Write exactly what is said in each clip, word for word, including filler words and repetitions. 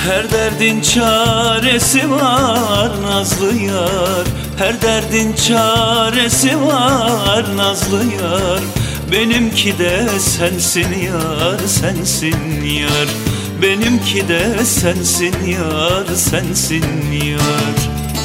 Her derdin çaresi var nazlı yar, her derdin çaresi var nazlı yar. Benimki de sensin yar, sensin yar. Benimki de sensin yar, sensin yar.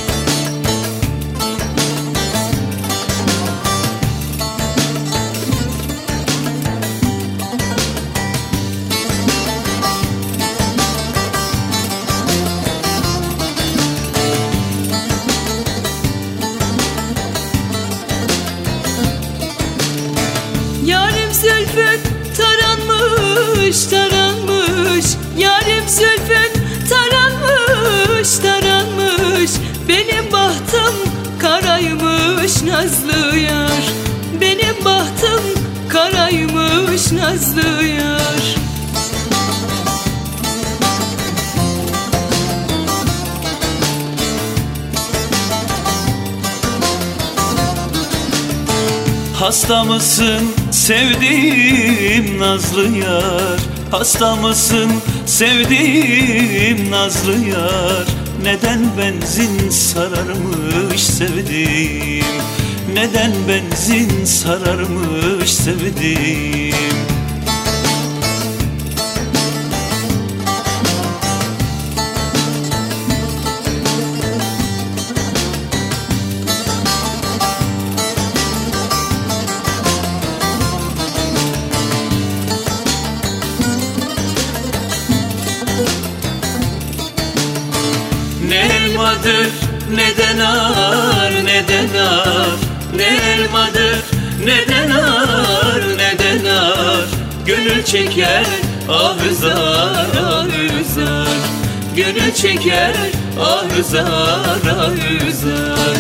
Yarim zülfün taranmış, taranmış. Yarim zülfün taranmış, taranmış. Benim bahtım karaymış nazlı yar. Benim bahtım karaymış nazlı yar. Hasta mısın sevdiğim nazlı yar, hasta mısın sevdiğim nazlı yar. Neden benzin sararmış sevdiğim, neden benzin sararmış sevdiğim. Ne elmadır ne de nar, ne de nar. Ne elmadır ne de nar, ne de nar. Gönül çeker ahızar, ahızar. Gönül çeker ahızar, ahızar.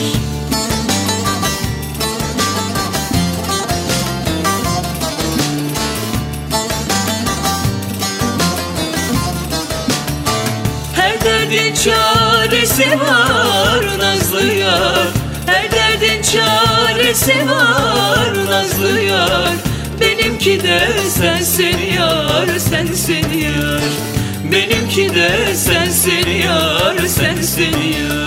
Her derdin çaresi var nazlı yar, her derdin çaresi var nazlı yar. Benimki de sensin yar, sensin yar. Benimki de sensin yar, sensin yar.